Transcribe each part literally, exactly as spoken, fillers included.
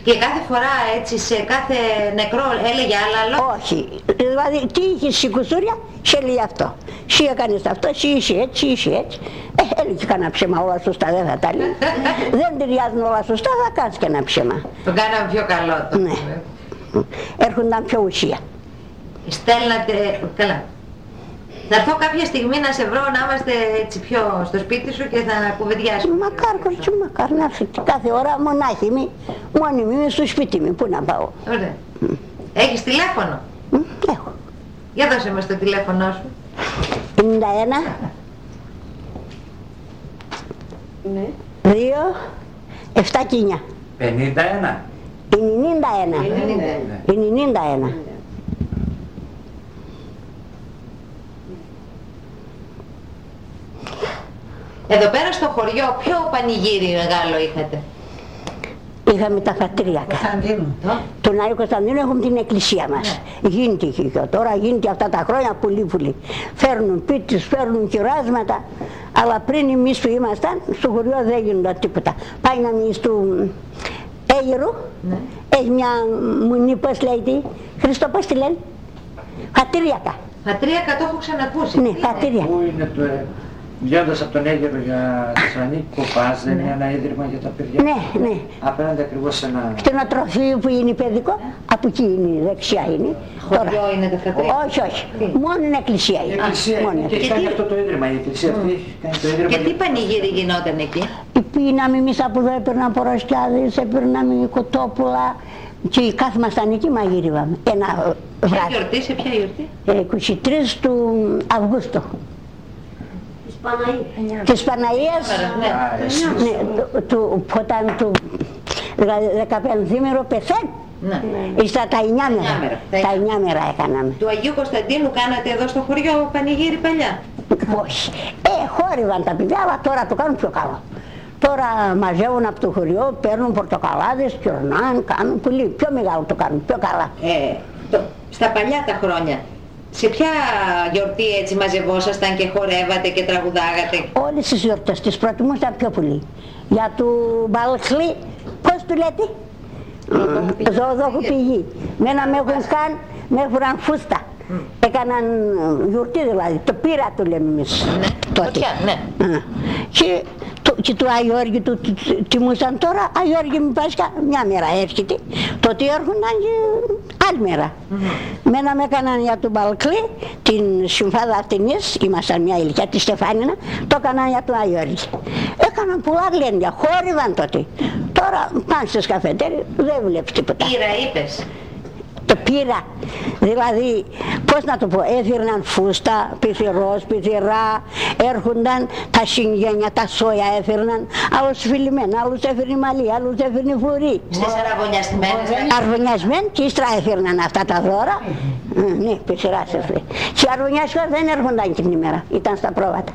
Και κάθε φορά έτσι, σε κάθε νεκρό έλεγε άλλα λόγια? Όχι. Δηλαδή, τι είχες η κουστούρια, σε λέει αυτό. Εσύ έκανες αυτό, εσύ είσαι έτσι, είσαι έτσι. Ε, έλεγε κανένα ψέμα, όλα σωστά δεν θα τα λέει. Δεν ταιριάζουν όλα σωστά, θα κάνεις και ένα ψέμα. Το κάναμε πιο καλό το. Ναι. Έρχονταν πιο ουσία. Στέλνατε, καλά. Θα έρθω κάποια στιγμή να σε βρω, να είμαστε έτσι πιο στο σπίτι σου και θα κουβεντιάσουμε. Μακάρι, κορίτσι μου, μακάρι να έρθετε κάθε ώρα μονάχη μη, μόνη μου είμαι στο σπίτι μου, πού να πάω. Ωραία. Mm. Έχεις τηλέφωνο? Mm, έχω. Για δώσε μας το τηλέφωνο σου. ενενήντα ένα Ναι. δύο επτά και εννιά. πενήντα ένα. ενενήντα ένα. ενενήντα ένα. Εδώ πέρα στο χωριό ποιο πανηγύρι μεγάλο είχατε? Είχαμε τα φατρία. Κωνσταντίνου. Τον Άγιο Κωνσταντίνο έχουμε την εκκλησία μας. Ναι. Γίνεται και τώρα, γίνεται αυτά τα χρόνια πολύ πολύ. Φέρνουν πίτες, φέρνουν κυράσματα, αλλά πριν εμείς που ήμασταν, στο χωριό δεν γίνονταν τίποτα. Πάει να μην στο Αίγυρο, ναι. Έχει μια μουνή, πώς λέγεται, Χριστό, πώς τη λένε, Φατριακά. Φατριακά, το έχω ξανακούσει. Ναι, Φατριακά. Πού είναι το... Βγαίνοντας από τον Αίγυρο για Θεσσαλονίκη, Κοπάς, δεν είναι ένα ίδρυμα για τα παιδιά? Ναι, ναι. Απέναντι ακριβώς σε ένα... Κτηνοτροφείο που είναι παιδικό, από εκεί είναι, δεξιά είναι. Χωριό είναι τα Φατριακά? Όχι, όχι. Μόνο είναι εκκλησία είναι. Εκκλησία είναι. Και κάνει αυτό το ίδρυμα, η εκκλησία αυτή κάνει το ίδρυμα. Και τι πανηγύρι γινόταν εκεί? Πίναμε εμείς από εδώ, έπαιρναν ποροσιάδες, έπαιρναμε κοτόπουλα. Και κάθμασταν εκεί, μαγείριβαμε. Ένα βράδυ. Ποια γιορτή, σε ποια γιορτή? είκοσι τρεις του Αυγούστου. Της Παναγίας, ναι, ναι, του, όταν του δεκαπενθήμερο πεθαίνει, ναι. Ήστα τα εννιά μέρα, τα εννιά μέρα έκαναμε. Του Αγίου Κωνσταντίνου κάνατε εδώ στο χωριό πανηγύρι παλιά? Όχι, ε, χόρυβαν τα παιδιά, αλλά τώρα το κάνουν πιο καλό. Τώρα μαζεύουν από το χωριό, παίρνουν πορτοκαλάδες, κυρνάν, κάνουν πολύ, πιο μεγάλο το κάνουν, πιο καλά. Ε, το, στα παλιά τα χρόνια. Σε ποια γιορτή έτσι μαζευόσασταν και χορεύατε και τραγουδάγατε? Όλες τις γιορτές τις προτιμούσαν πιο πολύ. Για του Μπαλχλή, πώς του λέτε? Ζωοδόχου πηγή. Μένα με έχουν καν, με έφεραν φούστα. Mm. Έκαναν γιορτή δηλαδή, το πήρα το λέμε εμείς. Ναι, τότε. Ναι. Και, το, και του Αγιώργη του τιμούσαν τώρα, Αγιώργη μου Πάσχα, μια μέρα έρχεται, τότε έρχονταν και άλλη μέρα. Mm-hmm. Μένα με έκαναν για τον Μπαλκλή, την συμφάδα αυτινής, ήμασταν μια ηλικία, τη Στεφάνινα, το έκαναν για τον Αγιώργη. Έκαναν πολλά γλέντια, χόρυβαν τότε. Τώρα πάνε στις καφετέρες, δεν βλέπεις τίποτα. Πήρα είπες? Το πήρα, δηλαδή, πώς να το πω, έφερναν φούστα, πυθυρός, πυθυρά, έρχονταν τα συγγένεια, τα σόια έφερναν, άλλους φιλημένα, άλλους έφερνε μαλλί, άλλους έφερνε φουρί. Στις αραβωνιασμένες? Αραβωνιασμένοι και ύστερα έφερναν αυτά τα δώρα, ναι, πυθυράς έφερνε. Και αραβωνιασμένοι δεν έρχονταν την ημέρα, ήταν στα πρόβατα.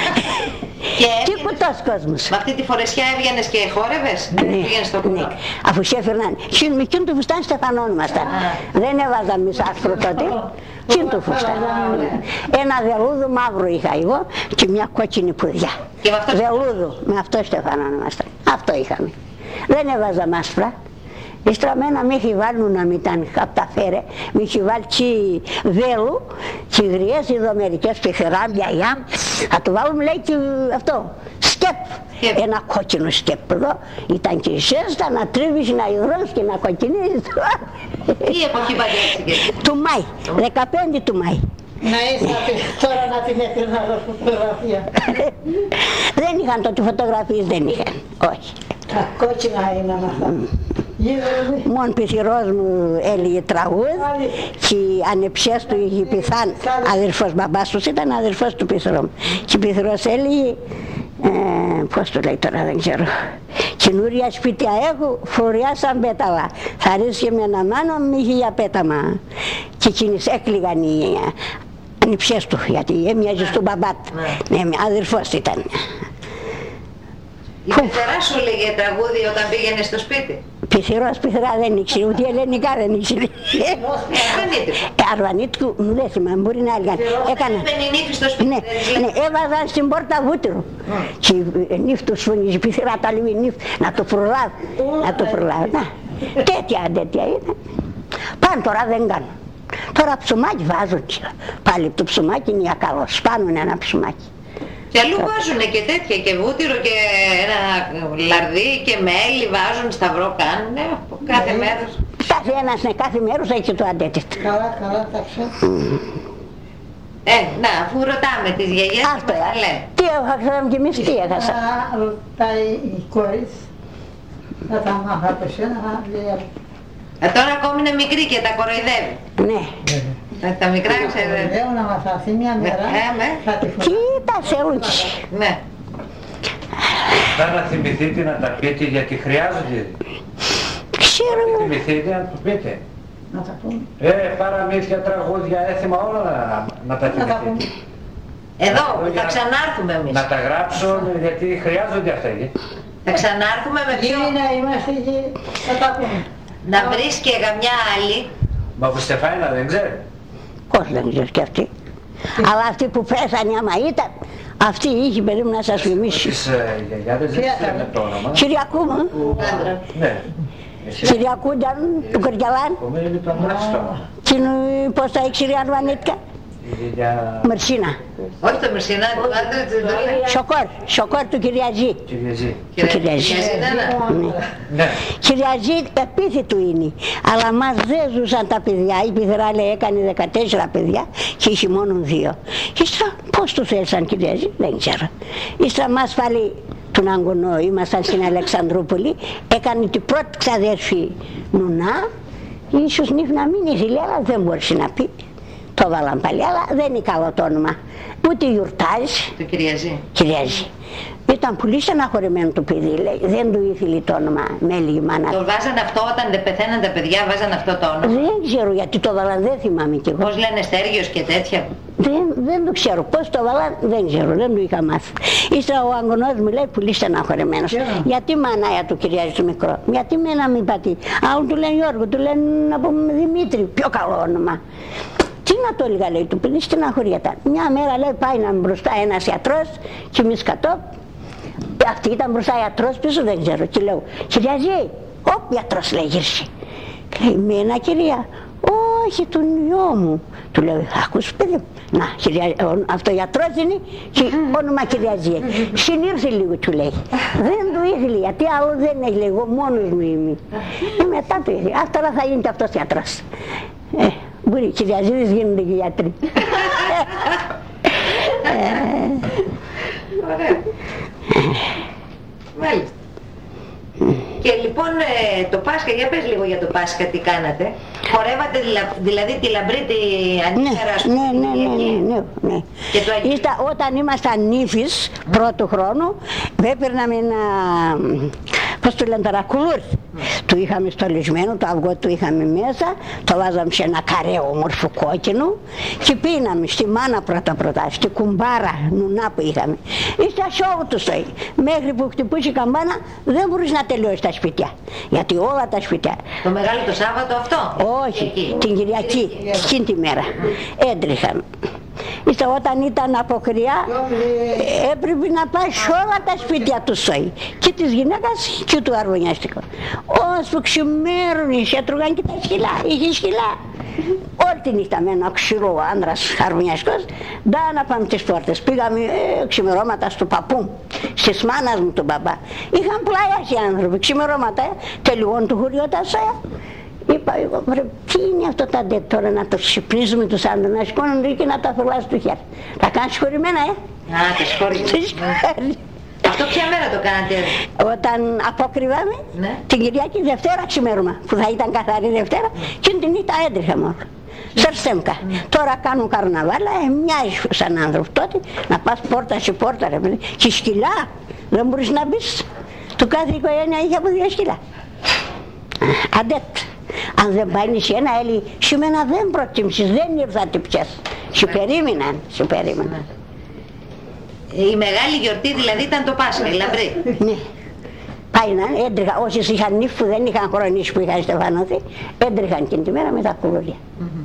Και κουτός κόσμος. Με αυτή τη φορεσιά έβγαινες και χόρευες? Ναι, ναι. Αφού σε έφερναν, με εκείνο το φουστάν στεφανών ήμασταν. Δεν έβαζαν εμείς άσπρο τότε, εκείνο το φουστάν. Ένα βελούδο μαύρο είχα εγώ και μια κόκκινη πουδιά. Βελούδο, με αυτό στεφανών ήμασταν. Αυτό είχαμε. Δεν έβαζαμε άσπρα. Ιστραμμένα με έχει βάλει να μην ήταν από τα φέρε, με έχει βάλει τσι βέλου, τσι γριές εδώ μερικές πεχεράμια, γιάμ, θα το βάλουμε λέει και αυτό, σκέπ, ένα κόκκινο σκέπ εδώ, ήταν και η σέστα να τρίβεις, να υδρώνεις και να κοκκινίζεις. Τι εποχή παντρεύτηκες? Του Μάη, δεκαπέντε του Μάη. Να είσατε τώρα να την έφερνα φωτογραφία. Δεν είχαν τότε φωτογραφίες, δεν είχαν, όχι. Τα κόκκινα είναι αυτά. Μόνο πυθυρός μου έλεγε τραγούδ και ανεψιές του είχε πεθάνει, αδερφός μπαμπάς τους ήταν αδερφός του πυθυρό μου και πυθυρός έλεγε, ε, πώς το λέει τώρα δεν ξέρω, καινούρια σπίτια έχω φοριά σαν πέταλα, θα ρίσκε με ένα μάνο μη είχε για πέταμα και εκείνες έκλειγαν οι ανεψιές του γιατί έμοιαζε στον μπαμπά του, ναι, αδερφός ήταν. Η πεθερά σου λέγε τραγούδι όταν πήγαινε στο σπίτι? Πυθυρός, πυθυρά δεν ήξερε, ούτε ελληνικά δεν ήξερε. Αρβανίτικου, δεν θυμάμαι, μπορεί να έλεγαν. Έκανα. Νύφη στο σπίτι. Ναι, ναι, έβαζαν στην πόρτα βούτυρο. Και νύφη του σφωνίζει, πυθυρά τα λέει νύφη, να το προλάβει, να το προλάβει. Τέτοια, τέτοια είναι. Πάνε τώρα δεν κάνουν. Τώρα ψωμάκι βάζουν. Πάλι το ψωμάκι είναι για καλό. Σπάνουν ένα ψωμάκι. Και αλλού βάζουν και τέτοια, και βούτυρο και ένα λαρδί και μέλι βάζουν, σταυρό κάνουν, κάθε μέρος. Κάθε ένας, ναι, κάθε μέρος έχει το αντέτητο. Καλά, καλά, τα ξέρω. Ε, να, αφού ρωτάμε τις γιαγιές, Αυτό, μας τα λένε. τι έχασαμε κι εμείς, τι έχασα. Ρωτάει η κόρης, θα τα μάθω από εσένα, λέει. Ε, τώρα ακόμη είναι μικρή και τα κοροϊδεύει. Ναι. Τα, τα μικρά ξέρετε. Λέω να μας αφήσει μια μέρα, Ε, με. θα τη φωνάξω. Κοίτασε ούτσι. Ναι. Θα να θυμηθείτε να τα πείτε γιατί χρειάζονται. Ξέρω. Θυμηθείτε να το πείτε. Να τα πούμε. Ε, παραμύθια, τραγούδια, έθιμα, όλα να, να τα Να τα πούμε. θυμηθείτε. Εδώ, Για θα ξανάρθουμε εμείς. Να τα γράψουν γιατί χρειάζονται αυτά. ε. Θα ξανάρθουμε με ποιο... Ή να είμαστε εκεί, θα τα πούμε. Να βρεις και καμιά άλλη. Μα που Στεφάνινα δεν ξέρει. Πώς δεν ξέρω και αυτή. Αλλά αυτή που πέθανε άμα ήταν, αυτή είχε περίπου να σας θυμίσει. Τις ε, γιαγιάδες δεν ξέρουν το όνομα. Κυριακού μου, Ναι. Εσύ Κυριακού ήταν του Κορκιαλάν. ακόμα είναι το αμάξι το όνομα. Τι είναι, πώς τα έχει Αρβανίτικα. Η γιαγιά Μερσίνα. Όχι το Μερσινά, του άντρα της δουλειά. Σοκόρ, Σοκόρ του Κυριαζή. Κυριαζή. Κυριαζή. Ναι. Κυριαζή επίθετου είναι, αλλά μας δεν ζούσαν τα παιδιά. Η πιδρά λέει έκανε δεκατέσσερα παιδιά και είχε μόνο δύο. Ύστερα πώς τους έλυσαν Κυριαζή, δεν ξέρω. Ύστερα μας πάλι τον Αγκονό, ήμασταν στην Αλεξανδρούπολη, έκανε την πρώτη ξαδέρφη Νουνά, ίσως νύχ να μην ήθελε, αλλά δεν μπορούσε να πει. Το βάλαν πάλι, αλλά δεν είναι καλό το όνομα. Ούτε γιορτάζει. Το Κυριαζή. Κυριαζή. Ήταν πολύ στεναχωρημένο το παιδί, λέει. Δεν του ήθελε το όνομα, μέλη η μάνα. Το βάζαν αυτό όταν δεν πεθαίναν τα παιδιά, βάζαν αυτό το όνομα. Δεν ξέρω γιατί το βάλαν, δεν θυμάμαι κι εγώ. Πώς λένε Στέργιος και τέτοια. Δεν, δεν το ξέρω. Πώς το βάλαν, δεν ξέρω, δεν του είχα μάθει. Ύστερα ο Αγγονός μου λέει πολύ στεναχωρημένος. Yeah. Γιατί μανάια του Κυριαζή το μικρό, γιατί με να μην πατεί. Άλλον του λένε Γιώργο, του λένε να πούμε Δημήτρη, πιο καλό όνομα. Τι να το έλεγα, λέει, του παιδί στεναχωριέταν. Μια μέρα λέει πάει να μπροστά ένας ιατρός και εμείς κατώ. Αυτή ήταν μπροστά ιατρός, πίσω δεν ξέρω. Και λέω, Κυριαζή, όπ, ιατρός λέει γύρσε. Λέει, μένα κυρία, όχι τον γιο μου. Του λέω, ακούς παιδί μου. Να, Κυριαζή, αυτό ιατρός είναι και όνομα Κυριαζή. Συνήρθε λίγο του λέει. Δεν του ήθελε, γιατί άλλο δεν έχει, λέει, εγώ μόνος μου είμαι. Και μετά του ήθελε, ας τώρα θα γίνει και αυτός ιατρός. Ε, μπορεί, Κυριαζίδες γίνονται και γιατροί. Ωραία. Μάλιστα. Και λοιπόν ε, το Πάσχα, για πες λίγο για το Πάσχα τι κάνατε. Χορεύατε δηλα- δηλαδή τη λαμπρή τη αντίκαρα Ναι, ναι, ναι, ναι, ναι, ναι. Και το Αγίου. Ήστα, όταν ήμασταν νύφης πρώτου χρόνου, έπαιρναμε ένα, πώς το λένε τώρα, κουλούρι. Του είχαμε στολισμένο, το αυγό του είχαμε μέσα, το βάζαμε σε ένα καρέ όμορφο κόκκινο και πίναμε στη μάνα πρώτα πρώτα, στη κουμπάρα νουνά που είχαμε. Ήστα σε όλο το στόι. Μέχρι που χτυπούσε η καμπάνα δεν μπορείς να τελειώσεις τα σπίτια. Γιατί όλα τα σπίτια. Το μεγάλο το Σάββατο αυτό. Όχι, Εκεί. την Κυριακή, εκείνη τη μέρα. Έτρεχαν. Ύστερα όταν ήταν από κρυά, έπρεπε να πάει σε όλα τα σπίτια του σόι. Και της γυναίκας και του αρβωνιαστικού. Ώσπου ξημέρωνες, έτρωγαν και τα σκυλά, είχε σκυλά. Όλη τη νύχτα με ένα ξύλο άντρας αρβωνιαστικός, ντά να πάμε τις πόρτες. Πήγαμε ε, ξημερώματα στο παππού, στις μάνας μου τον μπαμπά. Είχαν πλάγιάσει οι άνθρωποι, ξημερώματα, ε, τελειώνουν το χωριό τα σόια. Είπα εγώ, βρε, τι είναι αυτό τα ντε τώρα να το ξυπνίζουμε τους άντρες, να σηκώνονται και να τα θολάς του χέρι. Τα κάνεις χωριμένα, ε. Α, τα σχόλια. Αυτό ποια μέρα το κάνατε? Όταν απόκρυβαμε, Ναι. την Κυριακή Δευτέρα ξημέρωμα, που θα ήταν καθαρή Δευτέρα, και την νύχτα έτρεχα μόνο. Σερσέμκα. Τώρα κάνουν καρναβάλα, ε, μοιάζει σαν άνθρωπο τότε, να πας πόρτα σε πόρτα, ρε παιδί. Και σκυλά, δεν μπορείς να μπεις. Του κάθε οικογένεια είχε από δύο σκυλά. Αντέτ. Αν δεν πάει σε ένα, έλεγε, σήμερα δεν προτίμησες, δεν ήρθατε πια. Σου περίμεναν, σου περίμεναν. Η μεγάλη γιορτή δηλαδή ήταν το Πάσχα, η λαμπρή. Ναι. Πάει να έντρεχαν, όσοι είχαν νύφη που δεν είχαν χρονίσει που είχαν στεφανωθεί, έντρεχαν εκείνη τη μέρα με τα κουλούρια.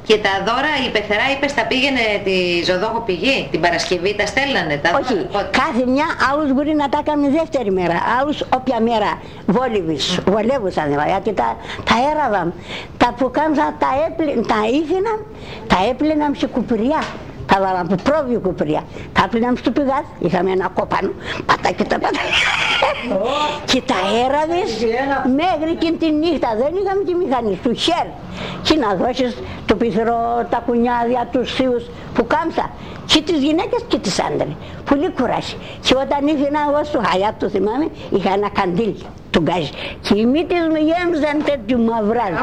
Και τα δώρα η πεθερά είπες τα πήγαινε τη ζωδόχο πηγή, την Παρασκευή τα στέλνανε τα Όχι, δώρα, κάθε μια άλλους μπορεί να τα κάνει δεύτερη μέρα, άλλους όποια μέρα βόλευες, βολεύουσαν δηλαδή, γιατί τα, τα έραβαν, τα που κάμψαν τα, τα ήφιναν, τα έπλαιναν σε κουπριά. Τα βάλαμε από πρόβιο κουπριά, τα πλύναμε στο πηγάδι, είχαμε ένα κόπανο, πατά και τα πατά και τα έραβες μέχρι και τη νύχτα, δεν είχαμε τη μηχανή του χέρ και να δώσεις το πυθρό, τα κουνιάδια, τους θείους που κάμψα και τις γυναίκες και τις άντρες, πολύ κουράση και όταν ήρθα εγώ στο Χαλιά το θυμάμαι, είχα ένα καντήλι του γκάζι και οι μύτες μου γέμιζαν τέτοιου μαυράδι.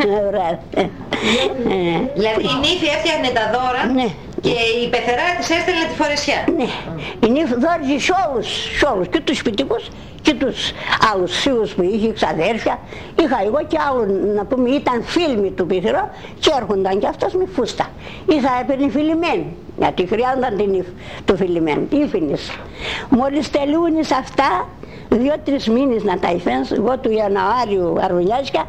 Δηλαδή η νύφη έφτιαχνε τα δώρα και η πεθερά της έστελνε τη φορεσιά. Ναι, η νύφη δώριζε σε όλους, σε όλους, και τους σπιτικούς και τους άλλους φίλους που είχε, ξαδέρφια. Είχα εγώ και άλλους, να πούμε, ήταν φίλοι του πυθυρό και έρχονταν κι αυτός με φούστα. Είχα έπαιρνε φιλημένη, γιατί χρειάζονταν την νύφη του φιλημένου, ύφηνες. Μόλις τελειούνες αυτά, δύο-τρεις μήνες να τα υφαίνεις, εγώ του Ιανουάριου Αρβουνιάσικα,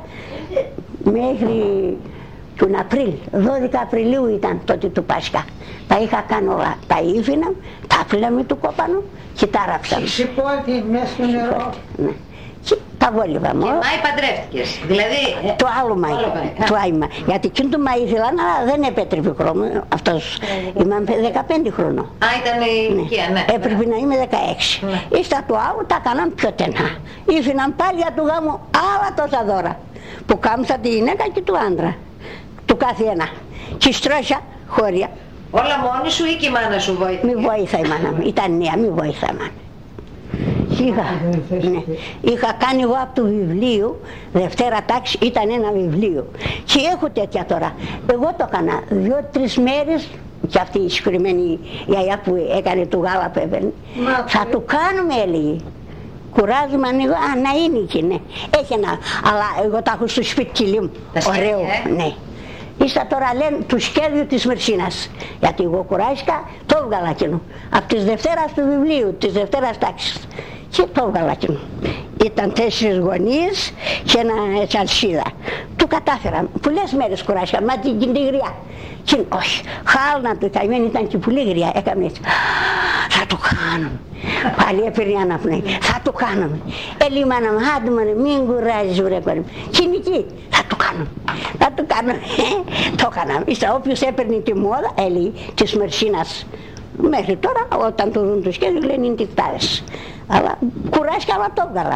μέχρι τον Απρίλιο, δώδεκα Απριλίου ήταν τότε του Πάσχα. Τα είχα κάνει όλα, τα ήφηνα, τα φύλαμε του κόπανου και τα ράψαμε. Σηκώτη μέσα στο νερό. Ναι. Και τα βόλευα μόνο. Και Μάη παντρεύτηκες, δηλαδή... Το άλλο Μάη, το άλλο Μάη. Γιατί εκείνο το Μάη ήθελαν, αλλά δεν επέτρεπε χρόνο. Αυτός, ήμουν δεκαπέντε χρονών. Α, ήταν η ηλικία, ναι. Έπρεπε να είμαι δεκαέξι. Ύστα το άλλο τα έκαναν πιο τενά. Ήφηναν πάλι για του γάμου άλλα τόσα δώρα. Που κάμψα τη γυναίκα και του άντρα. Του κάθε ένα. Και στρώσα χώρια. Όλα μόνη σου ή και η μάνα σου βοήθησε? Μη βοήθα η μάνα μου. Ήταν νέα, μη βοήθα η μάνα. Είχα, ναι, είχα κάνει εγώ από το βιβλίο, Δευτέρα τάξη ήταν ένα βιβλίο. Και έχω τέτοια τώρα. Εγώ το έκανα δύο-τρεις μέρες και αυτή η συγχωρημένη γιαγιά που έκανε του γάλα που έπαιρνε. Θα το κάνουμε, έλεγε. Κουράζουμε, ανοίγω, α, να είναι εκεί, ναι. Έχει ένα, αλλά εγώ τα έχω στο σπίτι κυλί μου. Ωραίο, ε? Ναι. Ύστα τώρα λένε του σχέδιου της Μερσίνας. Γιατί εγώ κουράστηκα, το έβγαλα εκείνο. Από της Δευτέρας του βιβλίου, της Δευτέρας τάξης. Και το έβγαλα εκείνο. Ήταν τέσσερις γωνίες και ένα έτσι αλσίδα. Του κατάφερα. Πολλές μέρες κουράστηκα, μα την κυνηγριά. Και όχι, χάλνα του, η καημένη ήταν και πολύ γριά. Έκαμε έτσι. Θα το κάνουμε. Πάλι έπαιρνε αναπνοή. Θα το κάνουμε. Έλεγε η μάνα μου, άντε μωρέ, μην κουράζεις βρε κορί μου. Και είναι εκεί. Θα το κάνουμε. Θα το κάνουμε. Το έκαναμε. Ύστερα όποιος έπαιρνε τη μόδα, έλεγε, της Μερσίνας. Μέχρι τώρα, όταν το δουν το σχέδιο, λένε είναι τις τάδες. Αλλά κουράστηκα, αλλά το έβγαλα.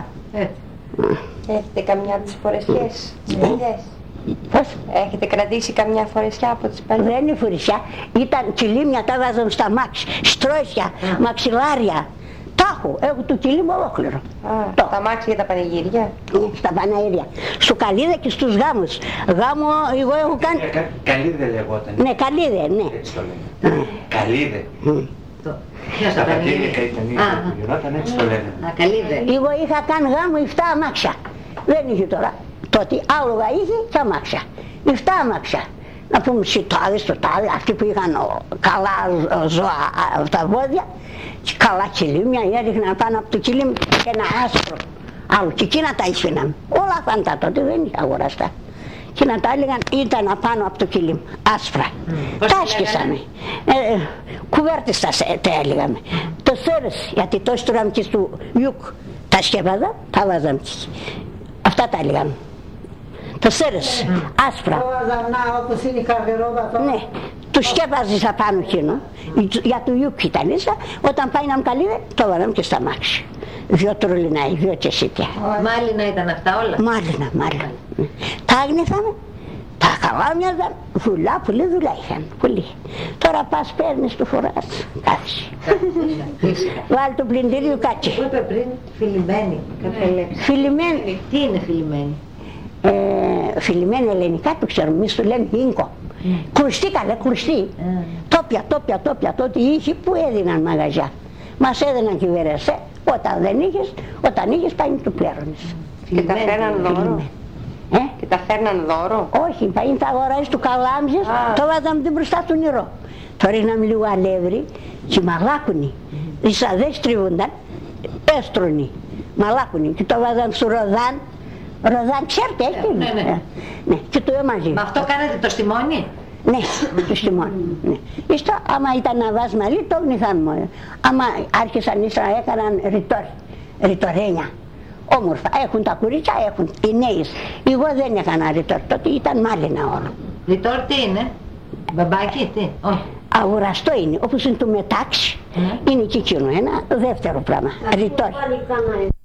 Έχετε καμιά από τις φορεσιές, τις παλιές? Πώς? Έχετε κρατήσει καμιά φορεσιά από τις παλιές? Δεν είναι φορεσιά, ήταν κυλίμια, τα βάζαν στα μάξι, στρώσια, μαξιλάρια. Τα έχω, έχω το κυλί μου ολόκληρο. Α, το. Τα μάξι για τα πανηγύρια? Στα παναήρια. Στο καλύδε και στους γάμους. Γάμο εγώ έχω κάνει... Ε, κα, καλύδε λεγόταν. Ναι, καλύδε, ναι. Έτσι το λένε. Καλύδε. Ποιος Τα τα πανηγύρια? πατήρια ήταν ίδια που γινόταν, έτσι το λένε. Α, καλύδε. Εγώ είχα κάνει γάμο εφτά αμάξια. Δεν είχε τώρα. Τότε άλογα είχε και αμάξια. εφτά αμάξια. Να πούμε σιτάδες, το τάδε, αυτοί που είχαν καλά ζώα τα βόδια, και καλά κυλίμια, έριχναν πάνω από το κυλίμι και ένα άσπρο. Άλλο, και εκείνα τα ίσφυναν. Όλα αυτά τότε δεν είχα αγοραστά. Και να τα έλεγαν ήταν απάνω από το κυλίμι, άσπρα. Mm. Τα άσκησαμε. Ε, κουβέρτες τα, τα έλεγαμε. Mm. Το σέρες, γιατί το στρώναμε και στο γιουκ. Τα σκεύαζα, τα βάζαμε. Αυτά τα έλεγαμε. Το σέρες, mm. άσπρα. Το βάζαμε όπως είναι η καρδερόβα τώρα. Ναι, του σκέπαζες απάνω εκείνο. Για το γιουκ ήταν ίσα. Όταν πάει να μου καλύδε, το βάλαμε και στα μάξι. Δυο τρολινάι, δυο τσεσίτια. Μάλινα ήταν αυτά όλα? Μάλινα, μάλινα. Τα άγνηθαμε, τα καλά μοιάζαν, δουλά, πολύ δουλά είχαν, πολύ. Τώρα πας παίρνεις, το φοράς, κάθεσαι. Βάλει το πλυντήριο, κάτσε. Που είπε πριν, φιλημένη, κάποια λέξη. Φιλημένη. Τι είναι φιλημένη? Ε, φιλημένη ελληνικά το ξέρουμε, εμείς το λένε ίνκο. Mm. Κρουστή καλέ, κρουστή. Mm. Τόπια, τόπια, τόπια, τότε είχε που έδιναν μαγαζιά. Μας έδιναν κυβερεσέ, όταν δεν είχες, όταν είχες πάει να το πλέρωνες. Και τα φέρναν δώρο? Ε? Και τα φέρναν δώρο? Όχι, πάει να τα αγοράσεις του καλάμζες, το βάζαμε την μπροστά του νερό. Το ρίχναμε λίγο αλεύρι και μαλάκουνι. Οι σαδές τρίβονταν, έστρωνοι, μαλάκουνι και το βάζαμε στο ροδάν. Ροδάν, ξέρετε, έχει. Ναι, ναι. Ναι, και το έμαζε. Μα αυτό κάνετε το στιμόνι? Ναι, στο στιμόν. Ναι. Ιστό, άμα ήταν να βάζει μαλλί, το γνηθάμε. Άμα άρχισαν ύστερα έκαναν ρητόρ, ρητορένια. Όμορφα. Έχουν τα κουρίτσια, έχουν οι νέες. Εγώ δεν έκανα ρητόρ, τότε ήταν μάλινα όλο. Ρητόρ τι είναι, μπαμπάκι, τι, όχι. Αγοραστό είναι, όπως είναι το μετάξι, Ναι. είναι και εκείνο ένα δεύτερο πράγμα, ρητόρ.